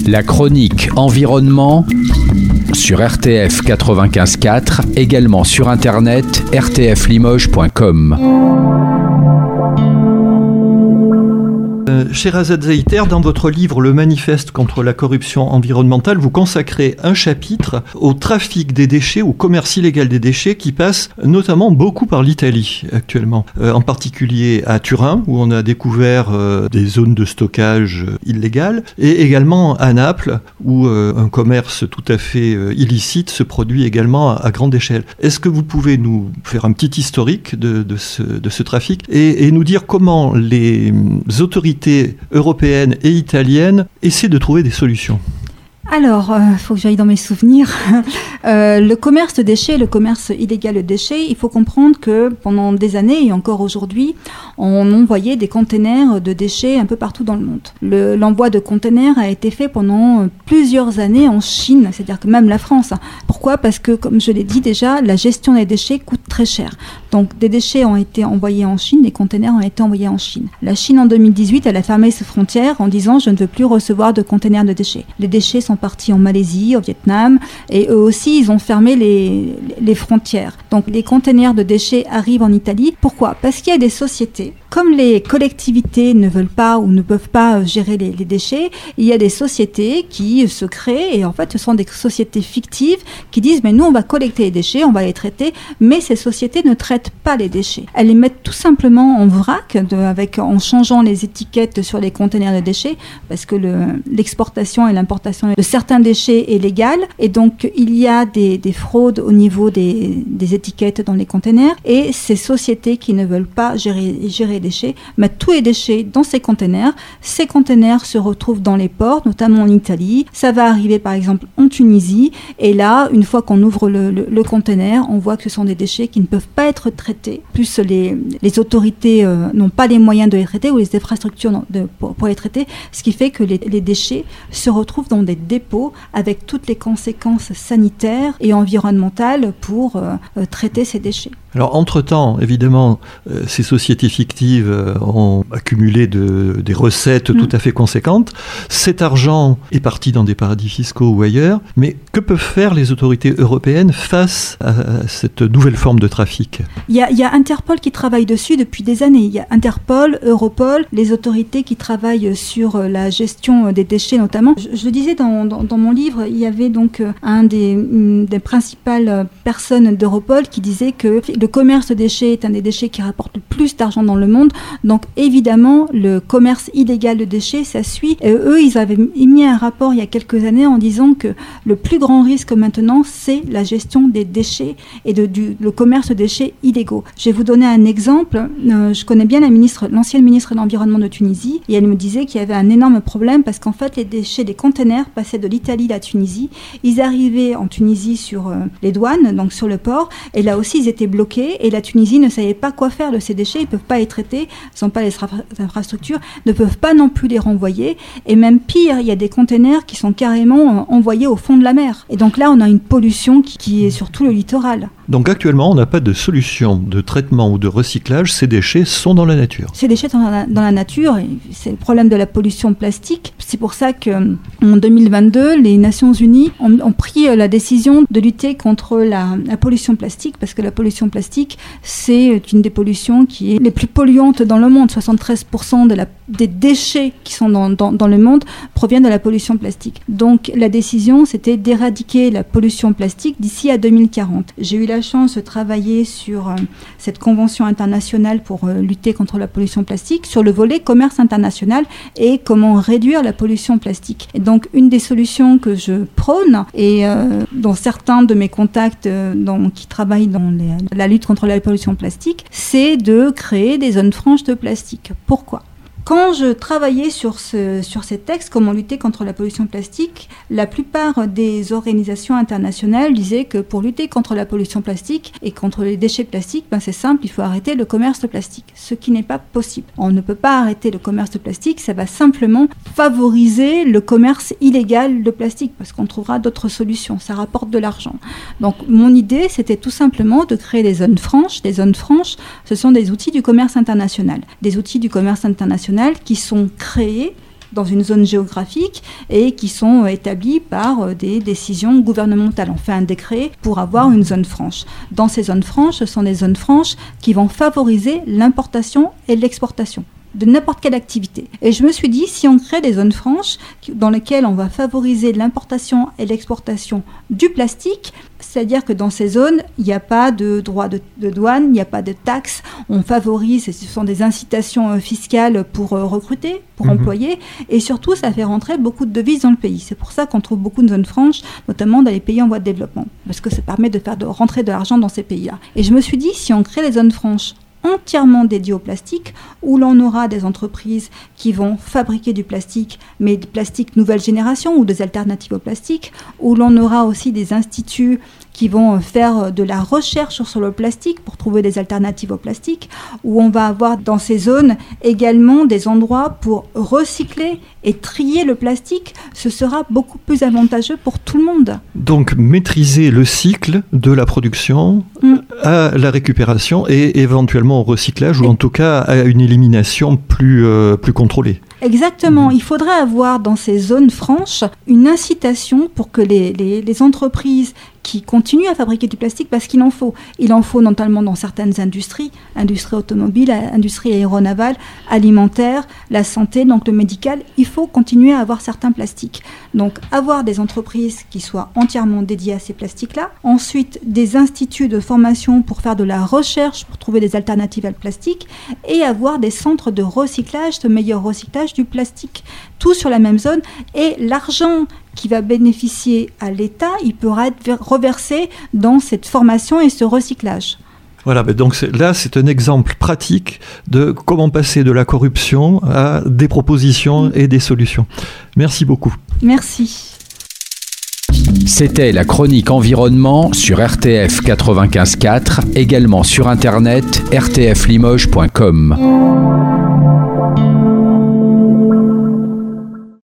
La chronique environnement sur RTF 95.4, également sur internet rtflimoges.com. Sherazade Zeiter, dans votre livre Le Manifeste contre la corruption environnementale, vous consacrez un chapitre au trafic des déchets, au commerce illégal des déchets qui passe notamment beaucoup par l'Italie actuellement. En particulier à Turin, où on a découvert des zones de stockage illégales, et également à Naples, où un commerce tout à fait illicite se produit également à grande échelle. Est-ce que vous pouvez nous faire un petit historique de ce trafic et nous dire comment les autorités européennes et italiennes essaient de trouver des solutions? Alors, faut que j'aille dans mes souvenirs. Le commerce de déchets, le commerce illégal de déchets, il faut comprendre que pendant des années et encore aujourd'hui, on envoyait des containers de déchets un peu partout dans le monde. L'envoi de containers a été fait pendant plusieurs années en Chine, c'est-à-dire que même la France. Pourquoi ? Parce que, comme je l'ai dit déjà, la gestion des déchets coûte très cher. Donc, des déchets ont été envoyés en Chine, des containers ont été envoyés en Chine. La Chine, en 2018, elle a fermé ses frontières en disant « je ne veux plus recevoir de containers de déchets ». Les déchets sont partis en Malaisie, au Vietnam, et eux aussi, ils ont fermé les frontières. Donc, les containers de déchets arrivent en Italie. Pourquoi ? Parce qu'il y a des sociétés. Comme les collectivités ne veulent pas ou ne peuvent pas gérer les déchets, il y a des sociétés qui se créent, et en fait, ce sont des sociétés fictives qui disent « mais nous, on va collecter les déchets, on va les traiter », mais ces sociétés ne traitent pas les déchets. Elles les mettent tout simplement en vrac, en changeant les étiquettes sur les containers de déchets, parce que l'exportation et l'importation de certains déchets est légale, et donc il y a des fraudes au niveau des étiquettes dans les containers, et ces sociétés qui ne veulent pas gérer les déchets mettent tous les déchets dans ces containers. Ces containers se retrouvent dans les ports, notamment en Italie. Ça va arriver par exemple en Tunisie, et là, une fois qu'on ouvre le container, on voit que ce sont des déchets qui ne peuvent pas être traités. Plus les autorités n'ont pas les moyens de les traiter, ou les infrastructures pour les traiter, ce qui fait que les déchets se retrouvent dans des dépôts avec toutes les conséquences sanitaires et environnementales pour traiter ces déchets. Alors, entre-temps, évidemment, ces sociétés fictives ont accumulé des recettes tout à fait conséquentes. Cet argent est parti dans des paradis fiscaux ou ailleurs, mais que peuvent faire les autorités européennes face à cette nouvelle forme de trafic ? Il y a Interpol qui travaille dessus depuis des années. Il y a Interpol, Europol, les autorités qui travaillent sur la gestion des déchets notamment. Je le disais dans mon livre, il y avait donc un des principales personnes d'Europol qui disait que le commerce de déchets est un des déchets qui rapporte le plus d'argent dans le monde. Donc évidemment, le commerce illégal de déchets, ça suit. Et eux, ils avaient émis un rapport il y a quelques années en disant que le plus grand risque maintenant, c'est la gestion des déchets et le commerce de déchets illégaux. Je vais vous donner un exemple. Je connais bien l'ancienne ministre de l'Environnement de Tunisie, et elle me disait qu'il y avait un énorme problème parce qu'en fait, les déchets des containers passaient de l'Italie à la Tunisie. Ils arrivaient en Tunisie sur les douanes, donc sur le port, et là aussi, ils étaient bloqués, et la Tunisie ne savait pas quoi faire de ces déchets. Ils ne peuvent pas les traiter, ils n'ont pas les infrastructures, ne peuvent pas non plus les renvoyer, et même pire, il y a des containers qui sont carrément envoyés au fond de la mer. Et donc là, on a une pollution qui est sur tout le littoral. Donc actuellement, on n'a pas de solution de traitement ou de recyclage. Ces déchets sont dans la nature. Ces déchets sont dans la nature, et c'est le problème de la pollution plastique. C'est pour ça qu'en 2022, les Nations Unies ont pris la décision de lutter contre la pollution plastique, parce que la pollution plastique, c'est une des pollutions qui est les plus polluantes dans le monde. 73% des déchets qui sont dans le monde proviennent de la pollution plastique. Donc la décision, c'était d'éradiquer la pollution plastique d'ici à 2040. J'ai eu la chance de travailler sur cette convention internationale pour lutter contre la pollution plastique, sur le volet commerce international et comment réduire la pollution plastique. Et donc, une des solutions que je prône, et dans certains de mes contacts qui travaillent dans la lutte contre la pollution plastique, c'est de créer des zones franches de plastique. Pourquoi ? Quand je travaillais sur ces textes, comment lutter contre la pollution plastique, la plupart des organisations internationales disaient que pour lutter contre la pollution plastique et contre les déchets plastiques, c'est simple, il faut arrêter le commerce de plastique, ce qui n'est pas possible. On ne peut pas arrêter le commerce de plastique, ça va simplement favoriser le commerce illégal de plastique, parce qu'on trouvera d'autres solutions, ça rapporte de l'argent. Donc mon idée, c'était tout simplement de créer des zones franches. Des zones franches, ce sont des outils du commerce international. Des outils du commerce international qui sont créés dans une zone géographique et qui sont établies par des décisions gouvernementales. On fait un décret pour avoir une zone franche. Dans ces zones franches, ce sont des zones franches qui vont favoriser l'importation et l'exportation de n'importe quelle activité. Et je me suis dit, si on crée des zones franches dans lesquelles on va favoriser l'importation et l'exportation du plastique, c'est-à-dire que dans ces zones, il n'y a pas de droit de douane, il n'y a pas de taxes, on favorise, ce sont des incitations fiscales pour recruter, pour employer, et surtout, ça fait rentrer beaucoup de devises dans le pays. C'est pour ça qu'on trouve beaucoup de zones franches, notamment dans les pays en voie de développement, parce que ça permet de rentrer de l'argent dans ces pays-là. Et je me suis dit, si on crée des zones franches entièrement dédié au plastique, où l'on aura des entreprises qui vont fabriquer du plastique, mais du plastique nouvelle génération ou des alternatives au plastique, où l'on aura aussi des instituts qui vont faire de la recherche sur le plastique pour trouver des alternatives au plastique, où on va avoir dans ces zones également des endroits pour recycler et trier le plastique. Ce sera beaucoup plus avantageux pour tout le monde. Donc maîtriser le cycle de la production à la récupération et éventuellement au recyclage, ou en tout cas à une élimination plus contrôlée. Exactement. Il faudrait avoir dans ces zones franches une incitation pour que les entreprises qui continuent à fabriquer du plastique, parce qu'il en faut. Il en faut notamment dans certaines industries, industrie automobile, industrie aéronavale, alimentaire, la santé, donc le médical. Il faut continuer à avoir certains plastiques. Donc avoir des entreprises qui soient entièrement dédiées à ces plastiques-là. Ensuite, des instituts de formation pour faire de la recherche, pour trouver des alternatives à le plastique. Et avoir des centres de recyclage, de meilleur recyclage du plastique. Tout sur la même zone. Et l'argent qui va bénéficier à l'État, il pourra être reversé dans cette formation et ce recyclage. Voilà, donc là c'est un exemple pratique de comment passer de la corruption à des propositions et des solutions. Merci beaucoup. Merci. C'était la chronique environnement sur RTF 95.4, également sur internet rtflimoges.com.